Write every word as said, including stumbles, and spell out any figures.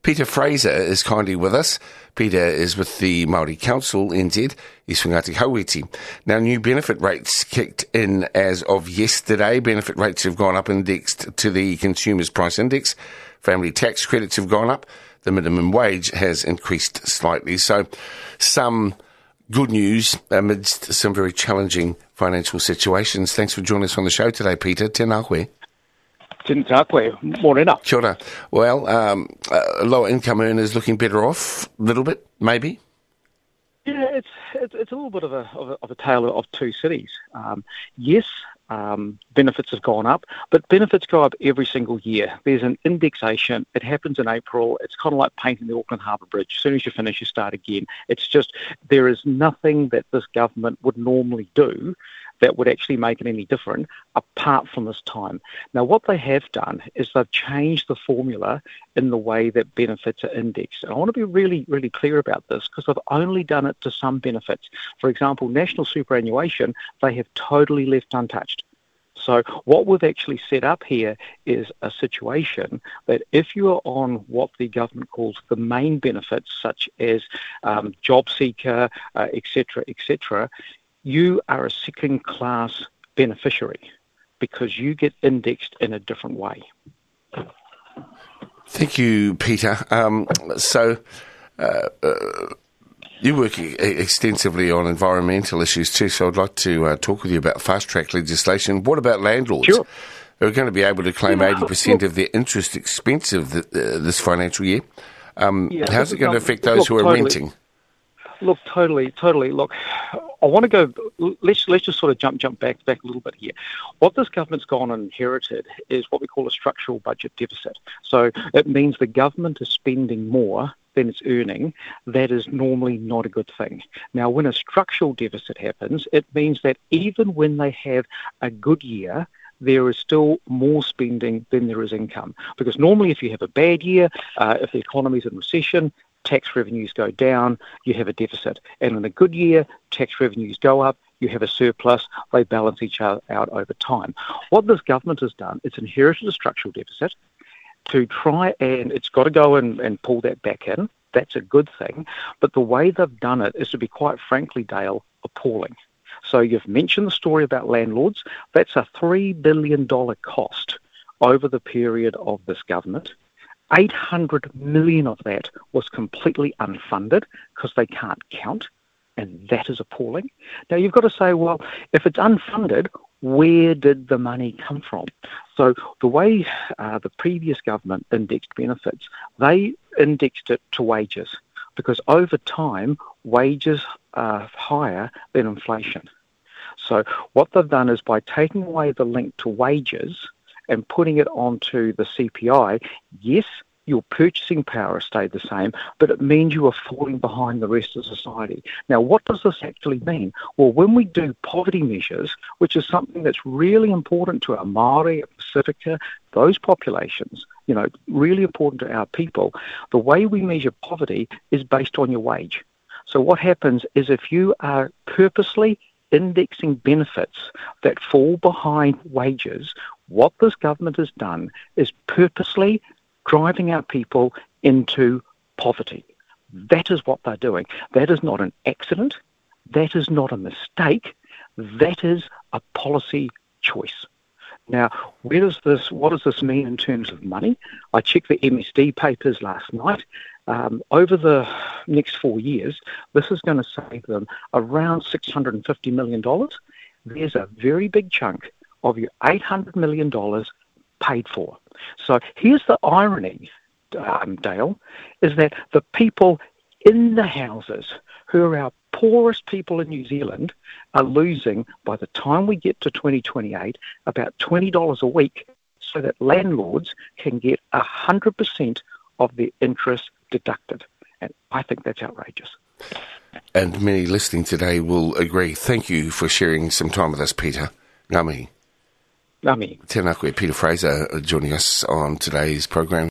Peter Fraser is kindly with us. Peter is with the Māori Council, N Z. He's from Ngāti Hauiti. Now, new benefit rates kicked in as of yesterday. Benefit rates have gone up indexed to the Consumers Price Index. Family tax credits have gone up. The minimum wage has increased slightly. So some good news amidst some very challenging financial situations. Thanks for joining us on the show today, Peter. Tēnā koe. Tēnā koe. Mōrena. Kia ora. Well, um, uh, lower income earners looking better off a little bit, maybe? Yeah, it's it's, it's a little bit of a, of a of a tale of two cities. Um, yes, um, benefits have gone up, but benefits go up every single year. There's an indexation. It happens in April. It's kind of like painting the Auckland Harbour Bridge. As soon as you finish, you start again. It's just there is nothing that this government would normally do that would actually make it any different apart from this time. Now, what they have done is they've changed the formula in the way that benefits are indexed. And I want to be really, really clear about this because they've only done it to some benefits. For example, national superannuation, they have totally left untouched. So what we've actually set up here is a situation that if you are on what the government calls the main benefits, such as um, job seeker, uh, et cetera, et cetera, you are a second-class beneficiary because you get indexed in a different way. Thank you, Peter. Um, so uh, uh, you work e- extensively on environmental issues too, so I'd like to uh, talk with you about fast-track legislation. What about landlords? Sure. Who are going to be able to claim yeah, eighty percent look, of their interest expense of the, uh, this financial year? Um, yeah, how's it going to affect those look, who are totally. renting? Look, totally, totally. Look, I want to go. Let's let's just sort of jump jump back back a little bit here. What this government's gone and inherited is what we call a structural budget deficit. So it means the government is spending more than it's earning. That is normally not a good thing. Now, when a structural deficit happens, it means that even when they have a good year, there is still more spending than there is income. Because normally, if you have a bad year, uh, if the economy's in recession, tax revenues go down, you have a deficit. And in a good year, tax revenues go up, you have a surplus, they balance each other out over time. What this government has done, it's inherited a structural deficit to try and it's got to go and, and pull that back in. That's a good thing. But the way they've done it is, to be quite frankly, Dale, appalling. So you've mentioned the story about landlords. That's a three billion dollars cost over the period of this government. eight hundred million of that was completely unfunded because they can't count, and that is appalling. Now, you've got to say, well, if it's unfunded, where did the money come from? So the way uh, the previous government indexed benefits, they indexed it to wages because over time, wages are higher than inflation. So what they've done is by taking away the link to wages and putting it onto the C P I, yes, your purchasing power has stayed the same, but it means you are falling behind the rest of society. Now, what does this actually mean? Well, when we do poverty measures, which is something that's really important to our Māori, Pacifica, those populations, you know, really important to our people, the way we measure poverty is based on your wage. So what happens is if you are purposely indexing benefits that fall behind wages, what this government has done is purposely driving our people into poverty. That is what they're doing. That is not an accident. That is not a mistake. That is a policy choice. Now, where does this? What does this mean in terms of money? I checked the M S D papers last night. Um, over the next four years, this is going to save them around six hundred fifty million dollars. There's a very big chunk of your eight hundred million dollars paid for. So here's the irony, um, Dale, is that the people in the houses who are our poorest people in New Zealand are losing, by the time we get to twenty twenty-eight, about twenty dollars a week so that landlords can get one hundred percent of their interest deducted. And I think that's outrageous. And many listening today will agree. Thank you for sharing some time with us, Peter. Ngā mihi. Ngā mihi. Tēnā koe, Peter Fraser, joining us on today's program.